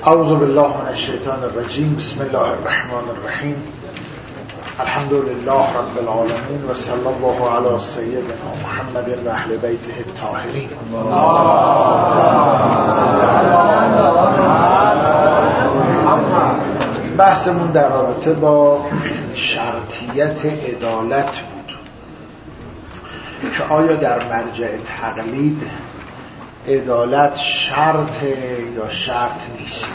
اعوذ بالله من الشیطان الرجیم. بسم الله الرحمن الرحیم. الحمد لله رب العالمین و صلی الله علی سیدنا محمد و اهل بیته الطاهرین. بحثمون در رابطه با شرطیت عدالت بود که آیا در مرجع تقلید عدالت شرط یا شرط نیست.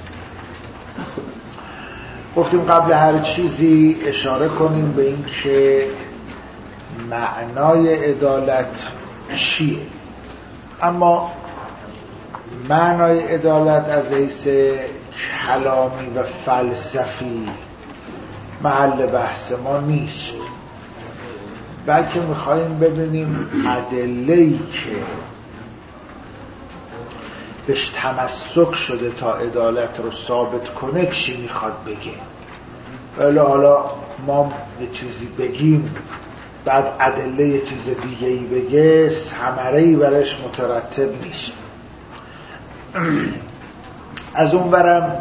گفتیم قبل هر چیزی اشاره کنیم به این که معنای عدالت چیه، اما معنای عدالت از حیث کلامی و فلسفی محل بحث ما نیست، بلکه میخواییم ببینیم ادله‌ای که بهش تمسک شده تا عدالت رو ثابت کنه چی میخواد بگه. ولی حالا ما یه چیزی بگیم بعد ادله یه چیز دیگه ای بگه ثمره‌ای برش مترتب نیست. از اون برم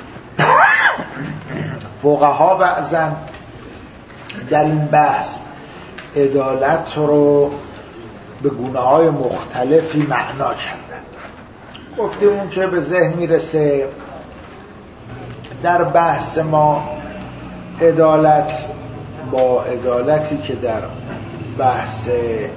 فقها بعضن در این بحث عدالت رو به گونه‌های مختلفی معنا کردن. گفتیم اون که به ذهن میرسه در بحث ما عدالت با عدالتی که در بحث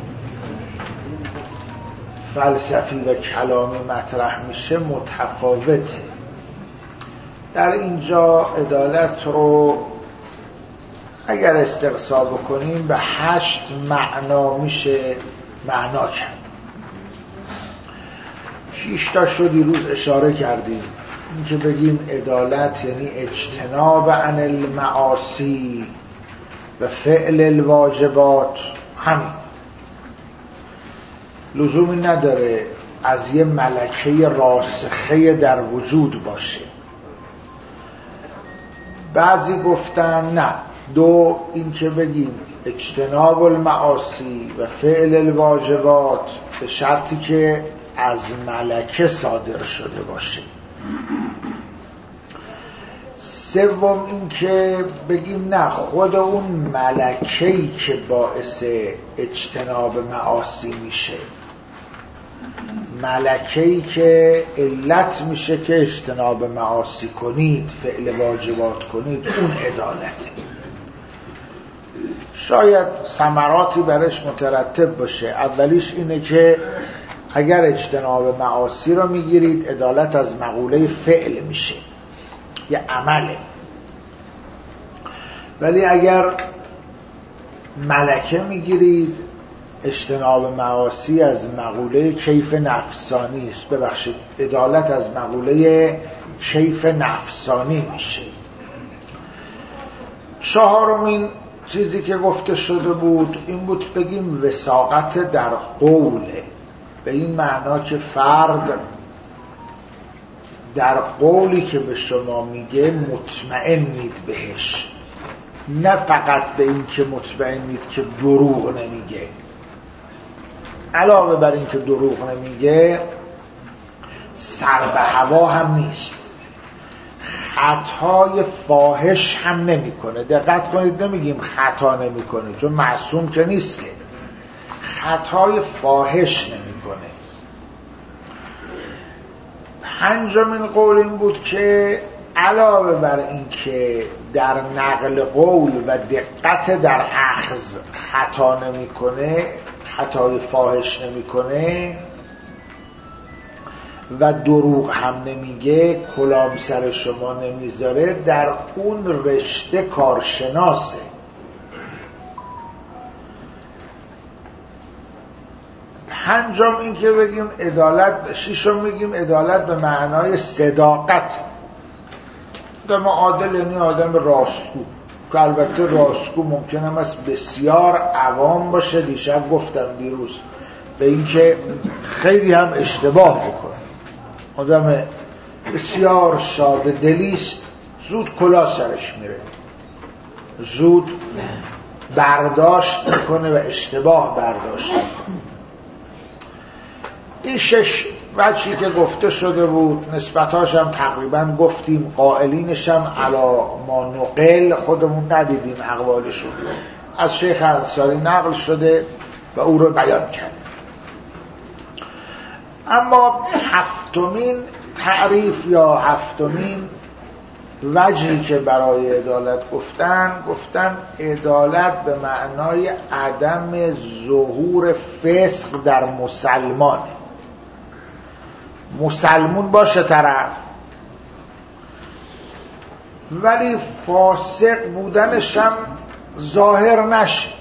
فلسفی و کلامی مطرح میشه متفاوته. در اینجا عدالت رو اگر استقصا بکنیم به 8 معنا میشه معنا کرد. 6 تا شد دیروز اشاره کردیم. این که بگیم عدالت یعنی اجتناب عن المعاصی و فعل الواجبات، همین، لزومی نداره از یه ملکه راسخه در وجود باشه. بعضی گفتن نه، این که بگیم اجتناب المعاصی و فعل الواجبات به شرطی که از ملکه صادر شده باشه. سوم این که بگیم نه، خود اون ملکه‌ای که باعث اجتناب معاصی میشه، ملکه‌ای که علت میشه که اجتناب معاصی کنید، فعل واجبات کنید، اون عدالته. شاید ثمراتی برش مترتب باشه. اولیش اینه که اگر اجتناب معاصی رو میگیرید عدالت از مقوله فعل میشه، یه عمله. ولی اگر ملکه میگیرید اجتناب معاصی از مقوله کیف نفسانی است. ببخشید، عدالت از مقوله کیف نفسانی میشه. چهارمین چیزی که گفته شده بود این بود بگیم وثاقت در قوله، به این معنا که فرد در قولی که به شما میگه مطمئنید بهش، نه فقط به این که مطمئنید که دروغ نمیگه. علاوه بر این که دروغ نمیگه سر به هوا هم نیست، خطای فاحش هم نمیکنه. دقت کنید، نمیگیم خطا نمیکنه چون معصوم که نیست، که خطای فاحش نمیکنه. پنجمین قول این بود که علاوه بر این که در نقل قول و دقت در اخذ خطا نمیکنه، خطای فاحش نمیکنه و دروغ هم نمیگه، کلام سر شما نمیذاره، در اون رشته کارشناسه. پنجم این که بگیم عدالت، ششم میگیم عدالت به معنای صداقت. آدم عادل یعنی آدم راستگو، که البته راستگو ممکنه است بسیار عوام باشه. دیشب گفتم دیروز به این که خیلی هم اشتباه بکنه. آدم بسیار ساده دلیست، زود کلاه سرش میره، زود برداشت میکنه و اشتباه برداشت میکنه. این 6 وجهی که گفته شده بود نسبتاش هم تقریبا گفتیم، قائلینش هم علا ما نقل خودمون ندیدیم، اقوالشون از شیخ انصاری نقل شده و او رو بیان کرد. اما هفتمین تعریف یا هفتمین وجهی که برای عدالت گفتن عدالت به معنای عدم ظهور فسق در مسلمون باشه طرف ولی فاسق بودنش هم ظاهر نشه.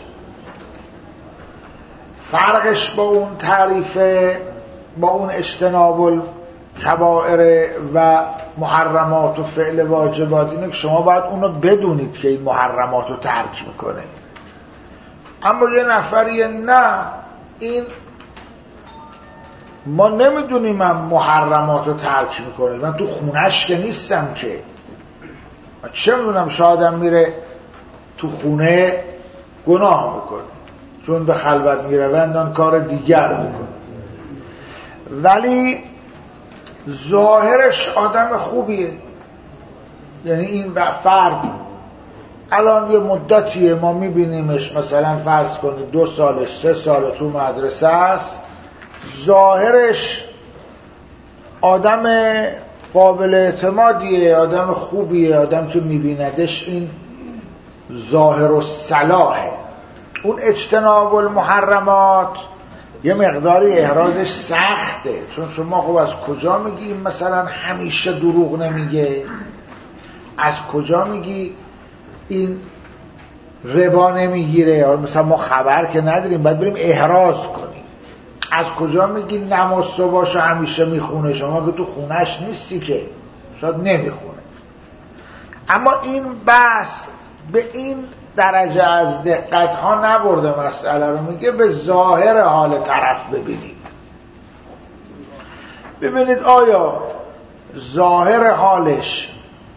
فرقش با اون تعریفه، با اون اجتناب الکبائر و محرمات و فعل واجبات، اینه که شما باید اونو بدونید که این محرمات رو ترک میکنه. اما یه نفریه نه، این ما نمیدونیم من محرمات رو ترک میکنه، من تو خونش که نیستم که، من چه میدونم شایدم میره تو خونه گناه میکنه چون به خلوت میروندن کار دیگر میکنه، ولی ظاهرش آدم خوبیه. یعنی این فرد الان یه مدتیه ما میبینیمش، مثلا فرض کنید 2 سال 3 سال تو مدرسه است، ظاهرش آدم قابل اعتمادیه، آدم خوبیه، آدم که میبیندش این ظاهر و صلاحه. اون اجتناب المحرمات یه مقداری احرازش سخته، چون شما خب از کجا میگی مثلا همیشه دروغ نمیگه، از کجا میگی این ربا نمیگیره، مثلا ما خبر که نداریم باید بریم احراز کنیم، از کجا میگی نماز صبحشو همیشه میخونه، شما که تو خونش نیستی که شاید نمیخونه. اما این بحث به این درجه از دقت ها نبرده مسئله رو، میگه به ظاهر حال طرف ببینید آیا ظاهر حالش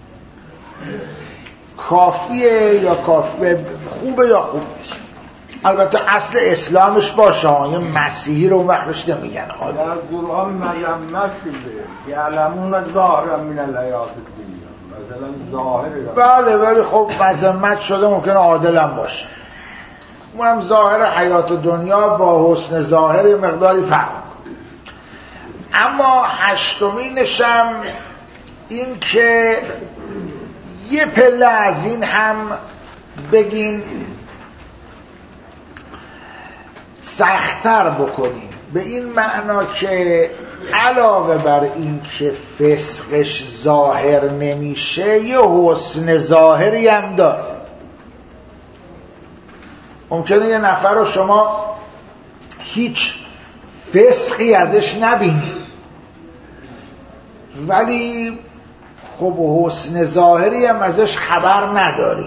کافیه یا خوبه یا خوب نیست. البته اصل اسلامش باشه، یه مسیحی رو اون وقت بهش نمیگن آدم. در قرآن مذمت شده یعلمون ظاهرا من الحیات الدنیا، مثلا ظاهر بله، ولی خب مذمت شده ممکنه عادل هم باشه، اونم ظاهر حیات دنیا با حسن ظاهر مقداری فرق. اما هشتمینش هم این که یه پله از این هم بگیم سخت‌تر بکنیم، به این معنا که علاوه بر این که فسقش ظاهر نمیشه یه حسن ظاهری هم داره. ممکنه یه نفر رو شما هیچ فسقی ازش نبینید ولی خب حسن ظاهری هم ازش خبر نداری،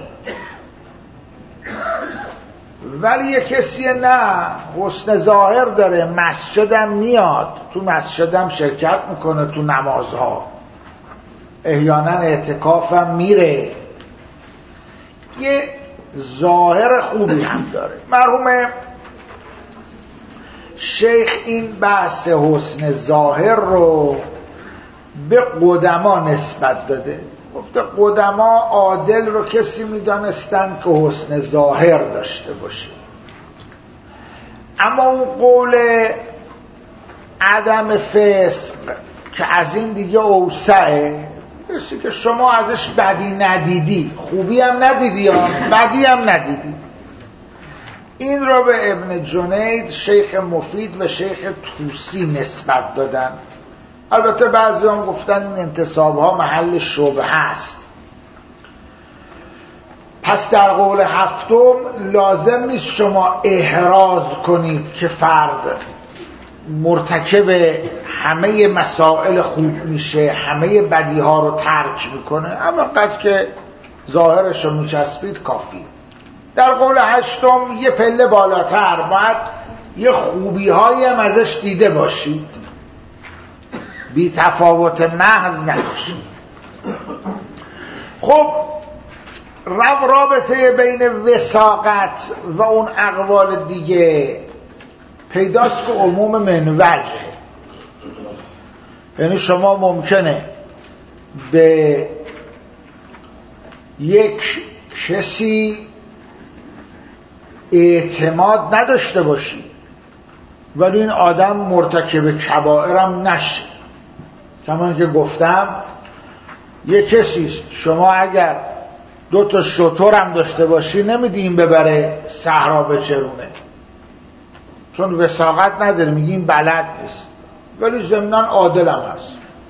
ولی یه کسی نه حسن ظاهر داره، مسجدم میاد، تو مسجدم شرکت میکنه، تو نمازها احیانا اعتکافم میره، یه ظاهر خوبی هم داره. مرحوم شیخ این بحث حسن ظاهر رو به قدما نسبت داده، گفته قدما عادل رو کسی میدانستن که حسن ظاهر داشته باشه. اما اون قول عدم فسق که از این دیگه اوسعه، کسی که شما ازش بدی ندیدی، خوبی هم ندیدی یا بدی هم ندیدی، این رو به ابن جنید، شیخ مفید و شیخ طوسی نسبت دادن. البته بعضی هم گفتن این انتساب ها محل شبهه است. پس در قول هفتم لازم نیست شما احراز کنید که فرد مرتکب همه مسائل خوب میشه، همه بدی ها رو ترک میکنه، اما قد که ظاهرش رو میچسبید کافی. در قول هشتم یه پله بالاتر باید یه خوبی هایی هم ازش دیده باشید، بی تفاوت محض نباشید. خب رابطه بین وثاقت و اون اقوال دیگه پیداست که عموم من وجه، یعنی شما ممکنه به یک کسی اعتماد نداشته باشی ولی این آدم مرتکب کبائرم نشه. کما که گفتم یک کسیست شما اگر 2 شتر هم داشته باشی نمیدی این ببره صحرا بچرونه، چون وثاقت نداره، میگی این بلد نیست، ولی ضمناً عادل هم هست.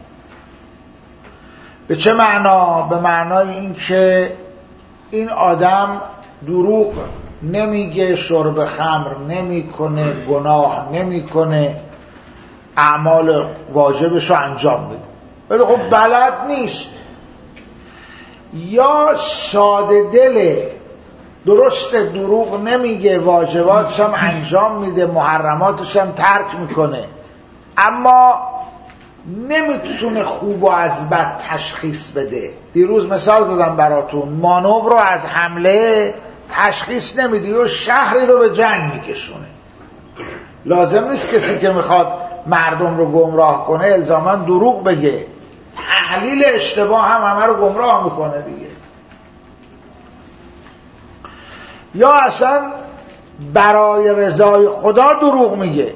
به چه معنا؟ به معنای این که این آدم دروغ نمیگه، شرب خمر نمیکنه، گناه نمیکنه، اعمال واجبش رو انجام میده، ولی خب بلد نیست، یا ساده دله، درست دروغ نمیگه، واجباتش هم انجام میده، محرماتش هم ترک میکنه، اما نمیتونه خوب و از بد تشخیص بده. دیروز مثال زدم براتون، مانور رو از حمله تشخیص نمیده و شهری رو به جنگ میکشونه. لازم نیست کسی که میخواد مردم رو گمراه کنه الزاما دروغ بگه، تحلیل اشتباه هم همه رو گمراه میکنه دیگه. یا اصلا برای رضای خدا دروغ میگه،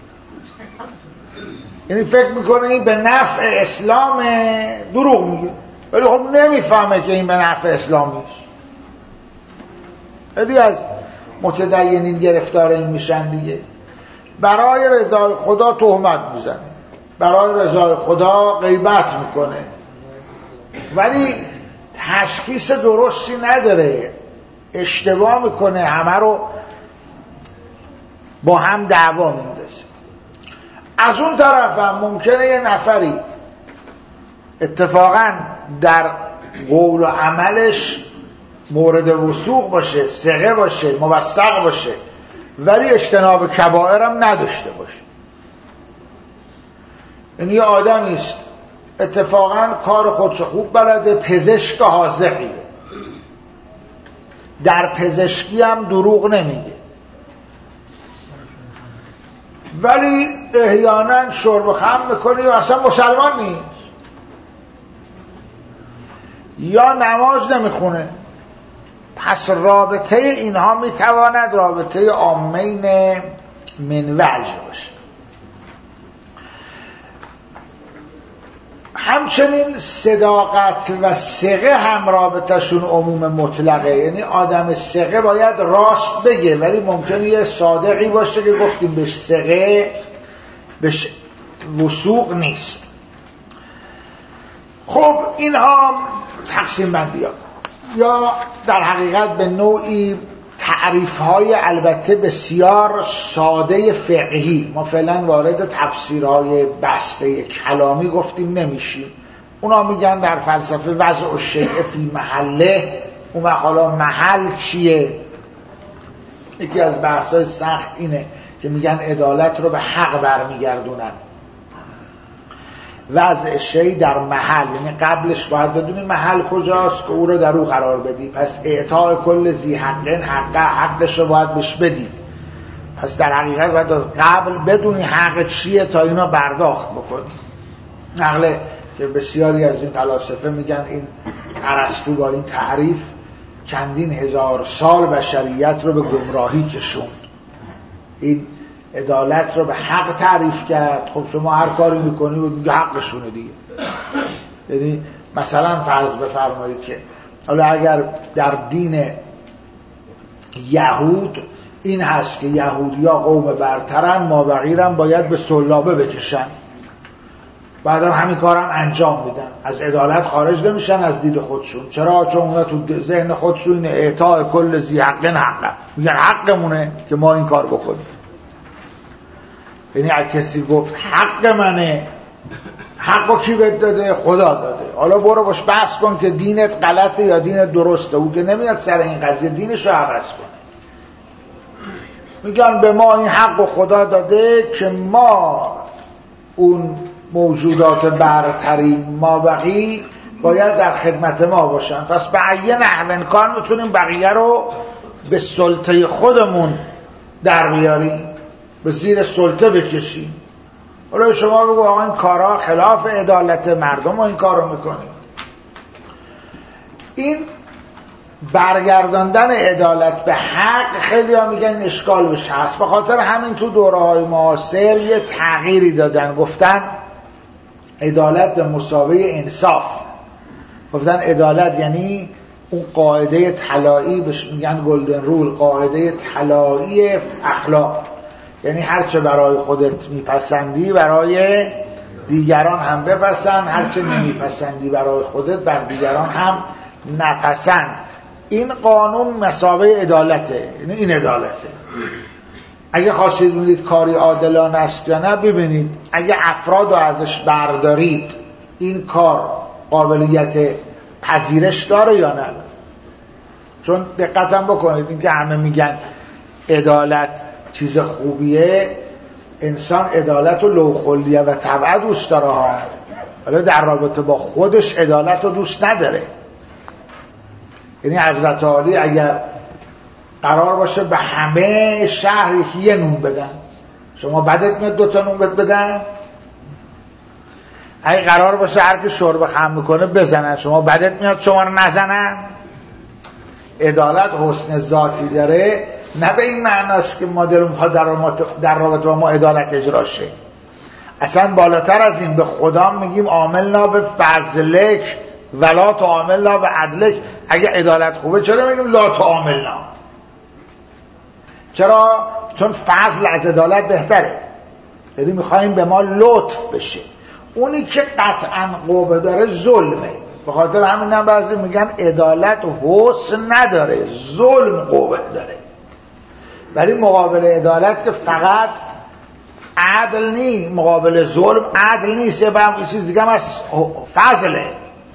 یعنی فکر میکنه این به نفع اسلام، دروغ میگه ولی خب نمیفهمه که این به نفع اسلام نیست. خیلی از متدینین گرفتار این میشن دیگه. برای رضای خدا تهمت میزنه، برای رضای خدا غیبت میکنه، ولی تشخیص درستی نداره، اشتباه میکنه، همه رو با هم دعوا میندازه. از اون طرف هم ممکنه یه نفری اتفاقا در قول و عملش مورد وثوق باشه، ثقه باشه، موثق باشه، ولی اجتناب کبائر هم نداشته باشه. یعنی یه آدمی است اتفاقا کار خودش خوب بلده، پزشک حاذقیه، در پزشکی هم دروغ نمیگه، ولی احیانا شرب خمر میکنه و اصلا مسلمان نیست، یا نماز نمیخونه. پس رابطه اینها میتواند رابطه عامین من وجه باشه. همچنین صداقت و ثقه هم رابطهشون عموم مطلقه، یعنی آدم ثقه باید راست بگه، ولی ممکنه یه صادقی باشه که گفتیم بهش ثقه، بهش وثوق نیست. خب اینها تقسیم بندی ها، یا در حقیقت به نوعی تعریف‌های البته بسیار ساده فقهی. ما فعلا وارد تفسیرهای بسته کلامی گفتیم نمیشیم. اونا میگن در فلسفه وضع الشیء فی محله. اون حالا محل چیه؟ یکی از بحث‌های سخت اینه که میگن عدالت رو به حق برمیگردونن. وضع شی در محل، یعنی قبلش باید بدونی محل کجاست که او رو در او قرار بدی. پس اعطاء کل ذی حقن حقش رو باید بهش بدی. پس در حقیقت باید از قبل بدونی حق چیه تا اینو برداخت بکنی. نقله که بسیاری از این فلاسفه میگن این ارسطو با این تعریف چندین هزار سال بشریت رو به گمراهی کشوند. این عدالت رو به حق تعریف کرد. خب شما هر کاری میکنی و دیگه حقشونه دیگه. یعنی مثلا فرض بفرمایید که حالا اگر در دین یهود این هست که یهودی‌ها قوم برترن، مابقی‌رم باید به سلابه بکشن، بعدم همین کارم انجام میدن، از عدالت خارج نمیشن از دید خودشون. چرا؟ چون اونا تو ذهن خودشون اعطاء کل ذی حقن حقه، میگن حقمونه که ما این کار بکنیم. یعنی اگه کسی گفت حق منه، حقو کی بهت داده؟ خدا داده. حالا برو باش بحث کن که دینت غلطه یا دینت درسته. او که نمیاد سر این قضیه دینش رو عوض کنه. میگن به ما این حقو خدا داده که ما اون موجودات برترین، ما بقی باید در خدمت ما باشن. پس به یه نحو کار میتونیم بقیه رو به سلطه خودمون در بیاریم، به زیر سلطه بکشیم. حالا شما بگو آقا این کارا خلاف عدالت، مردم این کارو میکنیم. این برگرداندن عدالت به حق خیلی ها میگن این اشکال بشه هست. به خاطر همین تو دوره های معاصر یه تغییری دادن، گفتن عدالت به مساوی انصاف. گفتن عدالت یعنی اون قاعده طلایی، بهش میگن گلدن رول، قاعده طلایی اخلاق، یعنی هرچه برای خودت میپسندی برای دیگران هم بپسند، هرچه نمیپسندی برای خودت بر دیگران هم نپسند. این قانون مساوی عدالته، یعنی این عدالته. اگه خواستید ببینید کاری عادلانه است یا نه، ببینید اگه افراد رو ازش بردارید این کار قابلیت پذیرش داره یا نه. چون دقتاً بکنید این که همه میگن عدالت چیز خوبیه، انسان عدالت و لوخلیه و طبعا دوست داره ها، ولی در رابطه با خودش عدالت رو دوست نداره. یعنی حضرت عالی اگر قرار باشه به همه شهر یه نون بدن، شما بدت میاد 2 تا نون بدن؟ اگه قرار باشه هر کی شرب خم میکنه بزنن، شما بدت میاد شما رو نزنن؟ عدالت حسن ذاتی داره، نه به این معناست که ما دلم میخواد در رابطه با ما عدالت اجرا شه. اصلا بالاتر از این، به خدا میگیم عاملنا به فضلک ولا تعاملنا به عدلک. اگه عدالت خوبه چرا میگیم لا تعاملنا؟ چرا؟ چون فضل از عدالت بهتره، یعنی میخوایم به ما لطف بشه. اونی که قطعا قوه داره ظلمه. به خاطر همین هم بعضی میگن عدالت حسن نداره، ظلم قوه داره. ولی مقابل عدالت که فقط عدل نی، مقابل ظلم عدل نیست، یه چیز دیگه هم از فضله.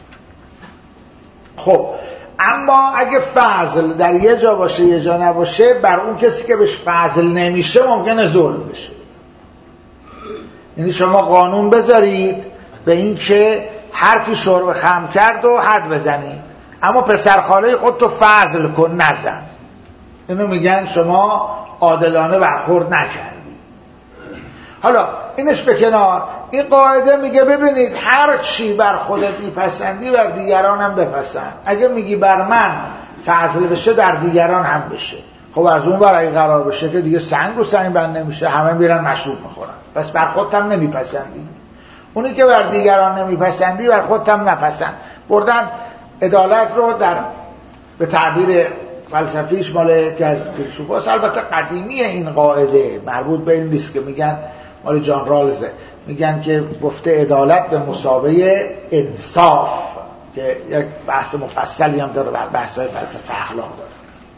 خب اما اگه فضل در یه جا باشه یه جا نباشه، بر اون کسی که بهش فضل نمیشه ممکنه ظلم بشه. یعنی شما قانون بذارید به این که هر کی شرب خم کرد و حد بزنید، اما پسرخاله خودتو فضل کن نزن. اینو میگن شما عادلانه برخورد نکردی. حالا اینش به کنار، این قاعده میگه ببینید هر چی بر خودت میپسندی بر دیگران هم بپسند. اگه میگی بر من فضل بشه در دیگران هم بشه. خب از اون برای قرار بشه که دیگه سنگ رو سنگ بند نمیشه، همه میرن مشروب میخورن، پس بر خودت هم نمیپسندی. اونی که بر دیگران نمیپسندی بر خودت هم نپسند. بردن عدالت رو در به تعبیر فلسفیش مال که از فیلسوفاست، البته قدیمی این قاعده مربوط به این نیست که میگن مال جان رالزه، میگن که گفته عدالت به مساوی انصاف، که یک بحث مفصلی هم داره، بحث‌های فلسفه اخلاق داره.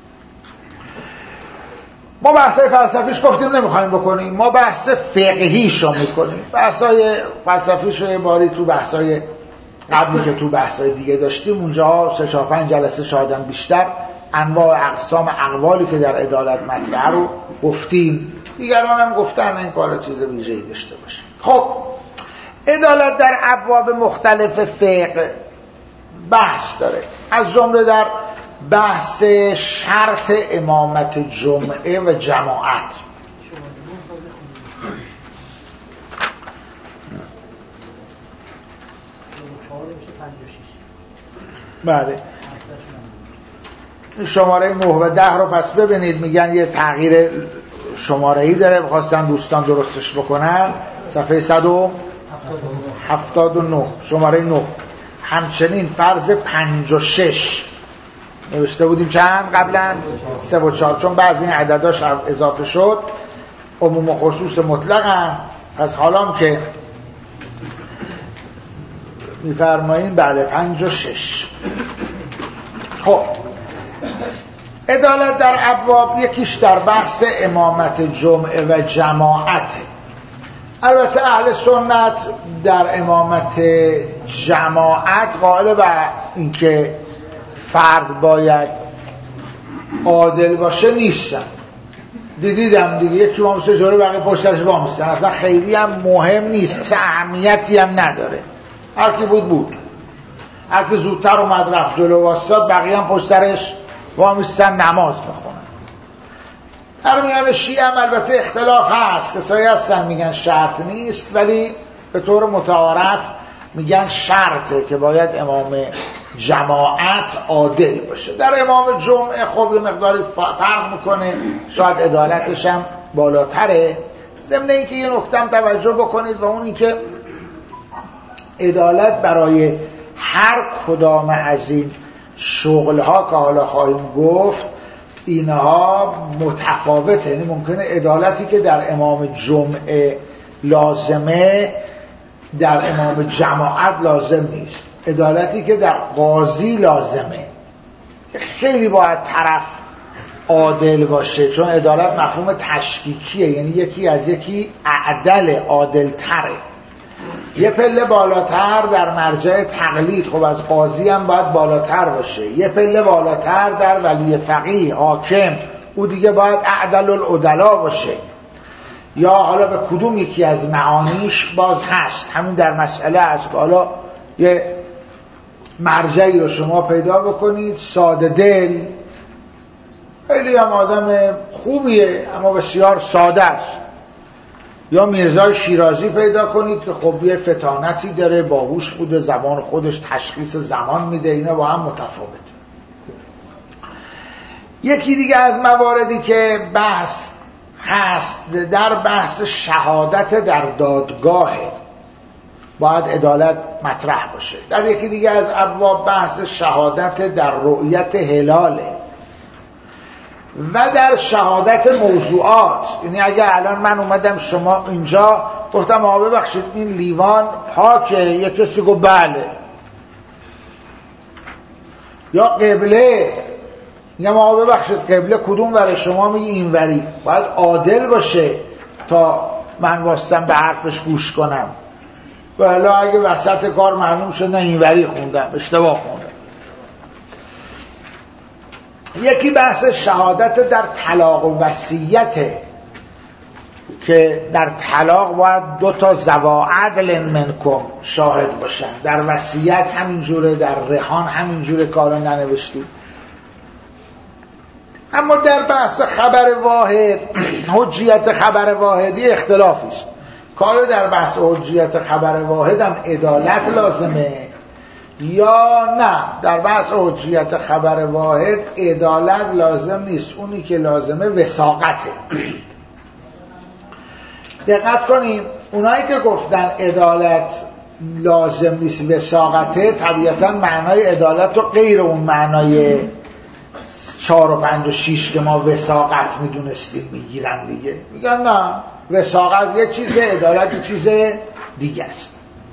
ما بحث‌های فلسفیش گفتیم نمیخوایم بکنیم، ما بحث فقهیشو میکنیم. بحث‌های فلسفیش رو یه باری تو بحث‌های قبلی که تو بحث‌های دیگه داشتیم اونجا 3-4-5 جلسه شاید بیشتر انواع اقسام اقوالی که در عدالت مطرحه رو گفتیم. دیگران هم گفتن این کار چیز ویژه‌ای داشته باشه. خب عدالت در ابواب مختلف فقه بحث داره، از جمله در بحث شرط امامت جمعه و جماعت. بله شماره 9 و 10 رو پس ببینید، میگن یه تغییر شماره‌ای داره، می‌خواستن دوستان درستش بکنن. صفحه 179 شماره 9. همچنین فرض 56 نوشته بودیم چند قبلا 3 و 4، چون بعضی این عدداش اضافه شد، عموم و خصوص مطلقاً. از حالا که میفرمایین بله 56. خب عدالت در ابواب یکیش در بحث امامت جمعه و جماعت. البته اهل سنت در امامت جماعت قائل بر اینکه فرد باید عادل باشه نیستن. دیدیدم دیگه یکی وامسته جلو بقیه پشترش وامستن، اصلا خیلی هم مهم نیست، اصلا اهمیتی هم نداره. هر کی بود هر کی زودتر اومد رفت جلو واسطاد، بقیه هم پشترش وامیستن نماز بخونن. در میان شیعه هم البته اختلاف هست، کسایی هستن میگن شرط نیست، ولی به طور متعارف میگن شرطه که باید امام جماعت عادل باشه. در امام جمعه خب یه مقداری فرق میکنه، شاید عدالتش هم بالاتره. ضمن اینکه یه نکته هم توجه بکنید و اون اینکه عدالت برای هر کدام از این شغلها که حالا خواهیم گفت اینها متفاوته. یعنی ممکنه عدالتی که در امام جمعه لازمه در امام جماعت لازم نیست، عدالتی که در قاضی لازمه. خیلی باید طرف عادل باشه، چون عدالت مفهوم تشکیکیه، یعنی یکی از یکی اعدل، عادل تره. یه پله بالاتر در مرجع تقلید، خب از قاضی هم باید بالاتر باشه. یه پله بالاتر در ولی فقیه، حاکم، او دیگه باید اعدل العدلا باشه. یا حالا به کدوم یکی از معانیش باز هست، همین در مسئله است. حالا یه مرجعی رو شما پیدا بکنید ساده دل، خیلی هم آدم خوبیه اما بسیار ساده است، یا میرزای شیرازی پیدا کنید که خب یه فتانتی داره، باهوش بوده، زبان خودش تشخیص زمان میده، اینا با هم متفاوته. یکی دیگه از مواردی که بحث هست در بحث شهادت در دادگاه باید عدالت مطرح باشه. در یکی دیگه از ابواب بحث شهادت در رؤیت هلاله و در شهادت موضوعات. یعنی اگه الان من اومدم شما اینجا گفتم آقا ببخشید این لیوان پاکه، یه کسی گفت بله، یا قبله، میگم آقا ببخشید قبله کدوم وره، شما میگی این وری، باید عادل باشه تا من واسم به حرفش گوش کنم. ولی اگه وسط کار معلوم شد نه این وری خوندم، اشتباه خوندم. یکی بحث شهادت در طلاق و وصیت که در طلاق باید 2 ذوا عدل منکم شاهد باشن، در وصیت همینجوره، در رهان همینجوره، کارو ننوشتید. اما در بحث خبر واحد، حجیت خبر واحدی اختلافی است. کار در بحث حجیت خبر واحد هم عدالت لازمه یا نه؟ در بحث حجیت خبر واحد عدالت لازم نیست، اونی که لازمه وثاقته. دقت کنیم، اونایی که گفتن عدالت لازم نیست وثاقته، طبیعتا معنای عدالت رو غیر اون معنای 4 و 5 و 6 که ما وثاقت میدونستیم میگیرن دیگه. میگن نه، وثاقت یه چیزه، عدالت یه چیز دیگه است.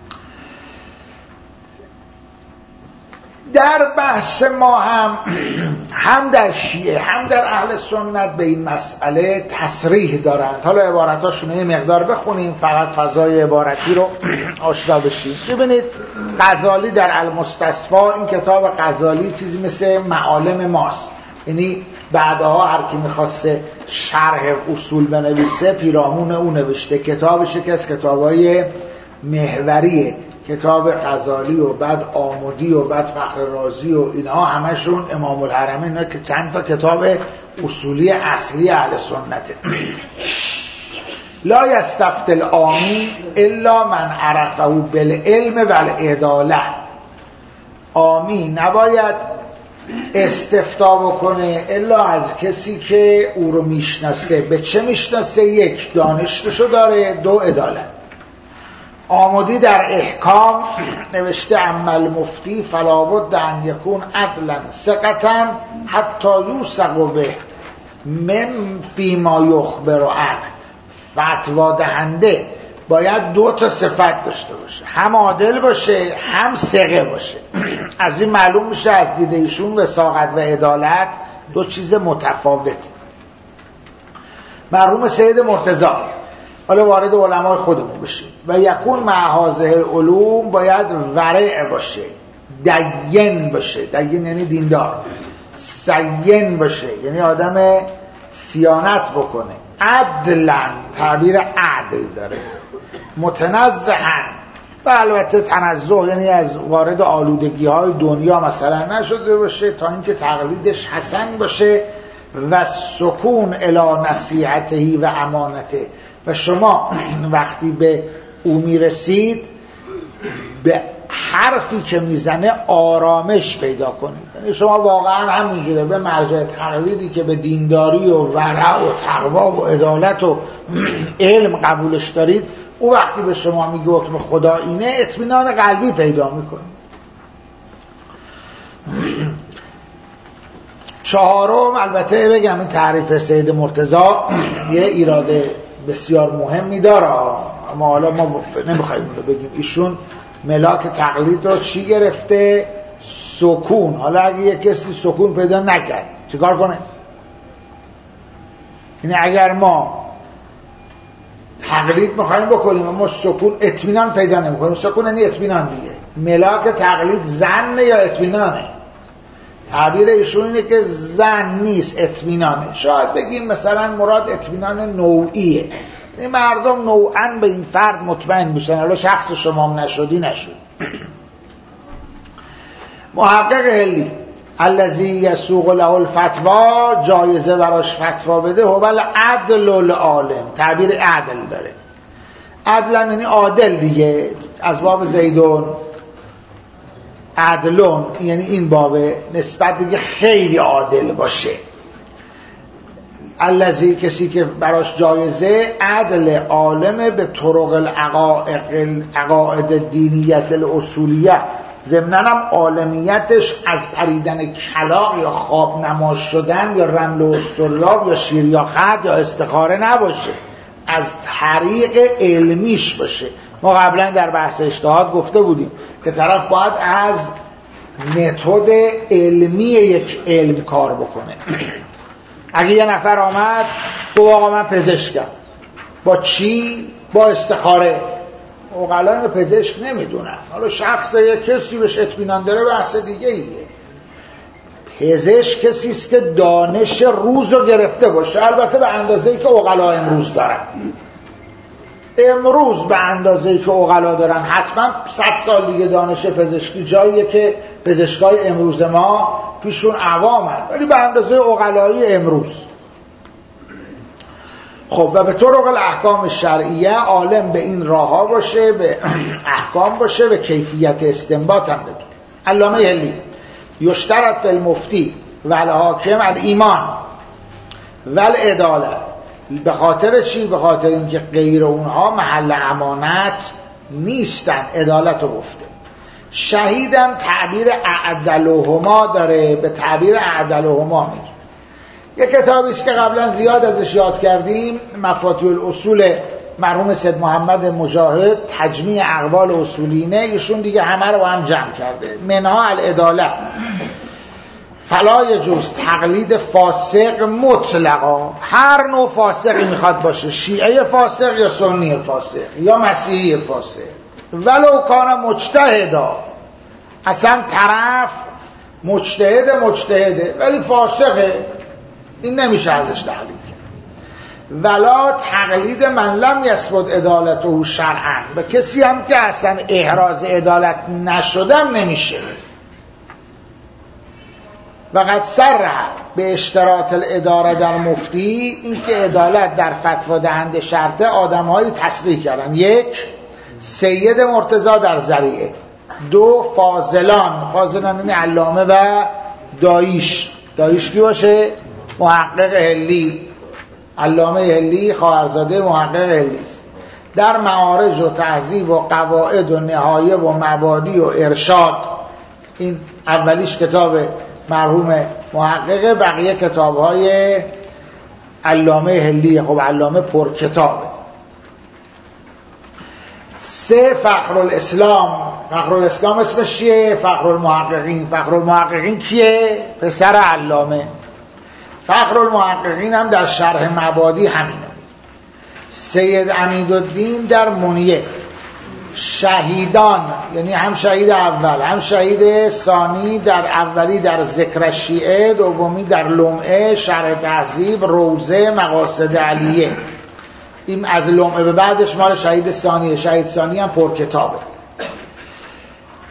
در بحث ما هم در شیعه هم در اهل سنت به این مسئله تصریح دارند. حالا عبارتاشون یه مقدار بخونیم فقط فضای عبارتی رو آشنا بشیم. ببینید غزالی در المستصفی، این کتاب غزالی چیزی مثل معالم ماست، یعنی بعدها هر کی میخواسته شرح اصول بنویسه پیرامون اون نوشته. کتابش که از کتابای محوریه، کتاب غزالی و بعد آمودی و بعد فخر رازی و اینها همشون امام الحرمین، اینا که چند تا کتاب اصولی اصلی اهل سنته. لا یستفت العامی الا من عرفه بالعلم والعداله. عامی نباید استفتا بکنه الا از کسی که او رو میشناسه. به چه میشناسه؟ 1 دانششو داره، 2 عدالت. آمودی در احکام نوشته عمل مفتی فلا بد ان یکون عدلا ثقة حتی یوثق به من فیما یخبر عنه. فتوا دهنده باید 2 تا صفت داشته باشه، هم عادل باشه هم ثقه باشه. از این معلوم میشه از دید ایشون وثاقت و عدالت 2 چیز متفاوت. مرحوم سید مرتضی، حالا وارد علمای خودمون بشیم، و یکون مع هذه العلوم باید ورع باشه، دین باشه، دین یعنی دیندار، سین باشه یعنی آدم صیانت بکنه، عدلا تعبیر عدل داره، متنزها و البته تنزه یعنی از وارد آلودگی های دنیا مثلا نشده باشه تا اینکه تقلیدش حسن باشه و سکون الی نصیحته و امانته، و شما وقتی به او میرسید به حرفی که میزنه آرامش پیدا کنید. یعنی شما واقعا همینجوره به مرجع تقلیدی که به دینداری و ورع و تقوا و عدالت و علم قبولش دارید، او وقتی به شما میگه حکم خدا اینه، اطمینان قلبی پیدا میکنید. چهارم، البته بگم این تعریف سید مرتضی یه ایراد بسیار مهمی داره، اما حالا ما نمیخوایم اون رو بگیم. ایشون ملاک تقلید رو چی گرفته؟ سکون. حالا اگه یه کسی سکون پیدا نکرد چیکار کنه؟ یعنی اگر ما تقلید میخوایم بکنیم اما سکون، اطمینان پیدا نمیکنیم. سکون یعنی اطمینان دیگه. ملاک تقلید ظن یا اطمینانه؟ تعبیر ایشون اینه که ظن نیست، اطمینانه. شاید بگیم مثلا مراد اطمینان نوعیه، این مردم نوعاً به این فرد مطمئن میشن، حالا شخص شما هم نشدی نشد. محقق هلی الذی یسوق له الفتوا، جایزه براش فتوا بده، هو العدل العالم. تعبیر عدل داره. عدل یعنی عادل دیگه، از باب زیدون عدلون، یعنی این بابه نسبت دیگه خیلی عادل باشه. الذی، کسی که براش جایزه عدل عالمه به طرق العقائد دینیت الاصولیه، ضمناً هم عالمیتش از پریدن کلاغ یا خواب نماز شدن یا رمل و استرلاب یا شیر یا خط یا استخاره نباشه، از طریق علمیش باشه. ما قبلا در بحث اجتهاد گفته بودیم که طرف باید از متد علمی یک علم کار بکنه. اگه یه نفر آمد تو آقا من پزشکم، با چی؟ با استخاره. عقلای پزشک نمیدونن، حالا شخص یه کسی بهش اطمینان داره بحث دیگه ایه. پزشک کسی است که دانش روز رو گرفته باشه، البته به اندازه‌ای که عقلا امروز دارن. امروز به اندازه‌ای که عقلا دارن، حتما 100 سال دیگه دانش پزشکی جاییه که پزشکای امروز ما پیشون عوامن، ولی به اندازه عقلایی امروز. خب و به طرق الاحکام شرعیه عالم به این راه‌ها باشه، به احکام باشه، به کیفیت استنباط هم بدون. علامه هلی یشترط فی المفتی و الحاکم الایمان و العدالت. به خاطر چی؟ به خاطر اینکه غیر اونها محل امانت نیستن. عدالت رو گفته. شهیدم تعبیر اعدلهما داره، به تعبیر اعدلهما میگه. یک کتابی است که قبلا زیاد ازش یاد کردیم، مفاتیح الاصول مرحوم سید محمد مجاهد، تجمیع اقوال اصولینه. ایشون دیگه همه رو هم جمع کرده. منها العدالت فلا یجوز تقلید فاسق مطلقا. هر نوع فاسقی میخواد باشه، شیعه فاسق یا سنی فاسق یا مسیحی فاسق، ولو کان مجتهدا، اصلا طرف مجتهده ولی فاسقه، این نمیشه ازش تقلید کرد. ولا تقلید من لم یثبت عدالته شرعا، به کسی هم که اصلا احراز عدالت نشدم نمیشه. و قد صرح به اشتراط الاداره در مفتی، این که عدالت در فتوا دهنده شرطه آدم‌هایی تصریح کردن. یک، سید مرتضی در ذریعه. دو، فاضلان این علامه و داییش کی باشه؟ محقق هلی، علامه هلی خواهرزاده محقق هلی است. در معارج و تهذیب و قواعد و نهایه و مبادی و ارشاد، این اولیش کتاب مرحوم محقق، بقیه کتاب‌های علامه هلی. خب علامه پر کتابه. سه، فخرالاسلام اسمش چیه؟ فخرالمحققین کیه؟ پسر علامه. فخرالمحققین هم در شرح مبادی همینه. سید امیدالدین در منیه. شهیدان، یعنی هم شهید اول هم شهید ثانی، در اولی در ذکر شیعه، دومی در لمعه، شرح تهذیب، روزه، مقاصد علیه. این از لمعه به بعدش مال شهید ثانیه. شهید ثانی هم پر کتابه.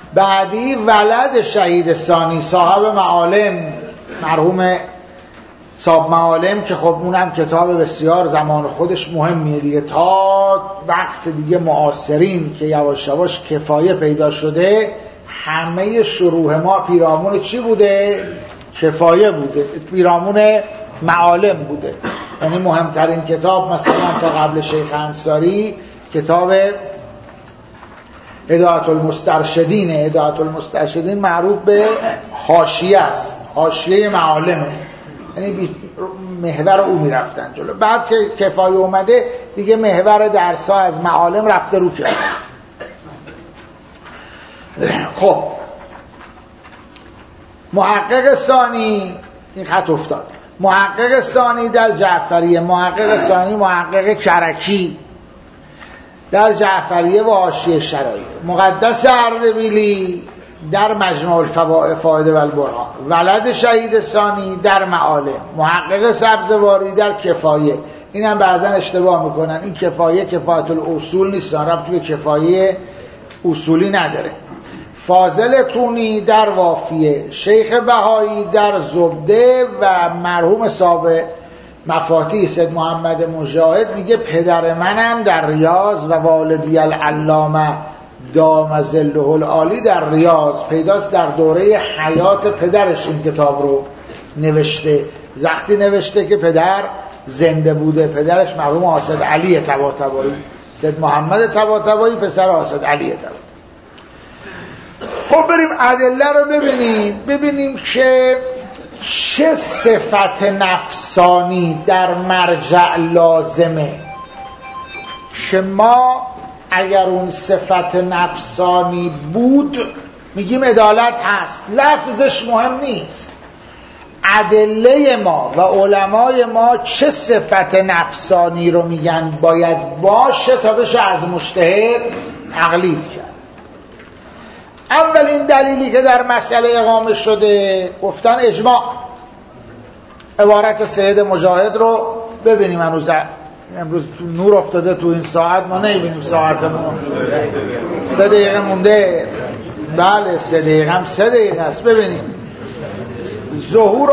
بعدی ولد شهید ثانی، صاحب معالم، مرحوم صاحب معالم که خب اونم کتاب بسیار زمان خودش مهمیه دیگه، تا وقت دیگه معاصرین که یواش یواش کفایه پیدا شده، همه شروح ما پیرامون چی بوده؟ کفایه بوده، پیرامون معالم بوده. یعنی مهمترین کتاب مثلا تا قبل شیخ انصاری کتاب هدایت المسترشدین. هدایت المسترشدین معروف به حاشیه است، حاشیه معالمه، یعنی محور او میرفتن جلو. بعد که کفایه اومده دیگه محور درس‌ها از معالم رفته رو کفایه. خب محقق ثانی، این خط افتاد، محقق ثانی در جعفریه، محقق ثانی محقق کرکی در جعفریه و حاشیه شرایط، مقدس اردبیلی در مجموع الفوائد و البرهان، ولد شهید ثانی در معالم، محقق سبزواری در کفایه. این هم بعضن اشتباه میکنن، این کفایه کفایت الاصول نیست، ربطی به کفایه اصولی نداره. فاضل تونی در وافیه، شیخ بهایی در زبده و مرحوم صاحب مفاتیح سید محمد مجاهد میگه پدر منم در ریاض و والدی العلامه دام ظله العالی در ریاض. پیداست در دوره حیات پدرش این کتاب رو نوشته، وقتی نوشته که پدر زنده بوده. پدرش مرحوم حاسد علی طباطبایی، سید محمد طباطبایی پسر حاسد علی طباطبایی. خب بریم ادله رو ببینیم که چه صفت نفسانی در مرجع لازمه که ما اگر اون صفت نفسانی بود میگیم عدالت هست، لفظش مهم نیست. ادله ما و علمای ما چه صفت نفسانی رو میگن باید باشه تا بشه از مجتهد تقلید کرد. اولین دلیلی که در مسئله اقامه شده گفتن اجماع. عبارت سید مجاهد رو ببینیم. امروز نور افتاده تو این ساعت، ما نمیبینیم ساعتمون 3 دقیقه مونده. بله 3 دقیقه هم 3 دقیقه است. ببینیم ظهور و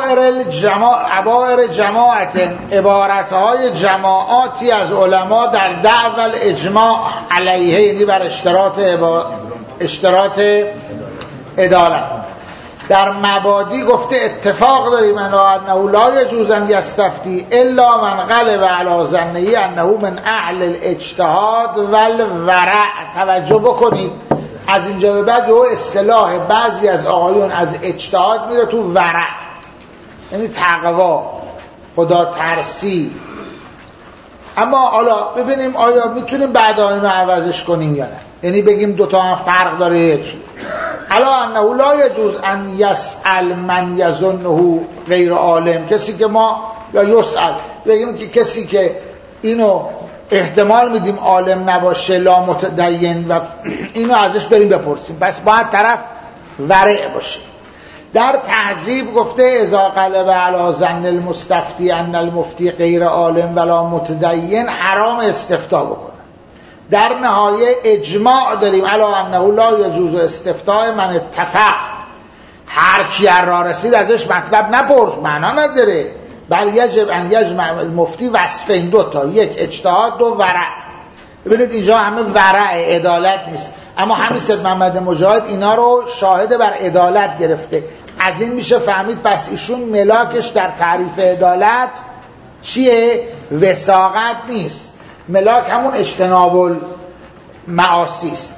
عبائر جماعت، عبارتهای جماعاتی از علما در دعوی اجماع علیه، یعنی بر اشتراط عدالت. در مبادی گفته اتفاق داریم انه لا یجوز ان یستفتی الا من غلب علی ظنه انه من اهل الاجتهاد والورع. توجه بکنید از اینجا به بعد یه اصطلاح بعضی از آقایون از اجتهاد میره تو ورع، یعنی تقوا، خدا ترسی. اما حالا ببینیم آیا میتونیم بعد اینو عوضش کنیم یا نه، یعنی بگیم دوتا هم فرق داره. یکی الا انه لا یجوز ان یسأل من یظنه غیر عالم، کسی که ما یا یسأل بگیم که کسی که اینو احتمال میدیم عالم نباشه، لا متدین، و اینو ازش بریم بپرسیم، پس باید طرف ورع باشه. در تهذیب گفته اذا غلب علی ظن المستفتی ان المفتی غیر عالم ولا متدین، حرام استفتاء بکنه. در نهایه اجماع داریم علی انه لا یجوز استفتاء من اتفق، هر کی را رسید ازش مطلب نپرس، معنا نداره. بل یجب ان یجمع المفتی وصفین، دوتا، یک اجتهاد، دو ورع. ببینید اینجا همه ورع، عدالت نیست. اما همین سید محمد مجاهد اینا رو شاهد بر عدالت گرفته. از این میشه فهمید پس ایشون ملاکش در تعریف عدالت چیه؟ وساقت نیست. ملاک همون اجتناب المعاصی است.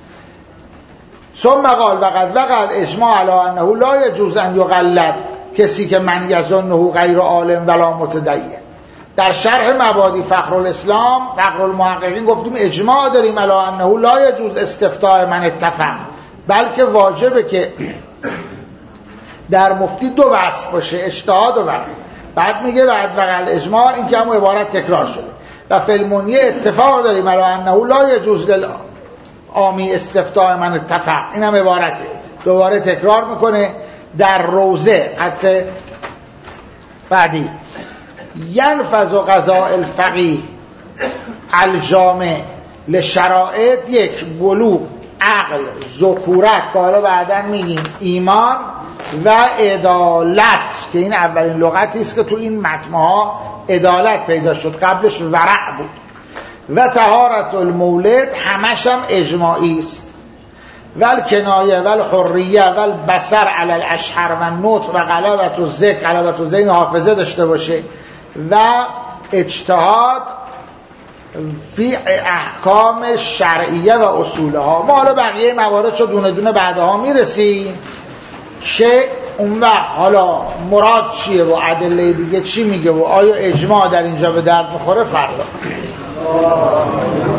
ثم قال وقد وقع اجماع علی انه لا یجوز ان یقلد کسی که من یظنه غیر عالم ولا متدین. در شرح مبادی فخرالاسلام فخرالمحققین گفتیم اجماع داریم علی انه لا یجوز استفتاء من اتفق، بلکه واجبه که در مفتی دو وصف باشه، اجتهاد و ورع. بعد میگه بعد وقع اجماع، این که هم عبارت تکرار شده. و فلمونیه اتفاق داریم علی انه لا یجوز للعامی استفتاء من اتفق، این هم عبارته دوباره تکرار میکنه. در روزه حتی بعدی ینفذ قضاء الفقیه الجامع لشرائط، یک بلوغ، عقل، ذکورت که حالا بعداً میگیم، ایمان و عدالت. که این اولین لغتی است که تو این متن‌ها عدالت پیدا شد، قبلش ورع بود. و طهارت المولد همش هم اجماعی است. ول کنایه ول حریه ول بصر علی الاشهر و نطق و غلبت و ذکر، غلبت و ذهن حافظه داشته باشه و اجتهاد فی احکام شرعیه و اصولها. ما حالا بقیه موارد چو دونه دونه بعدها میرسیم که اون وقت حالا مراد چیه و ادله دیگه چی میگه و آیا اجماع در اینجا به درد میخوره فردا.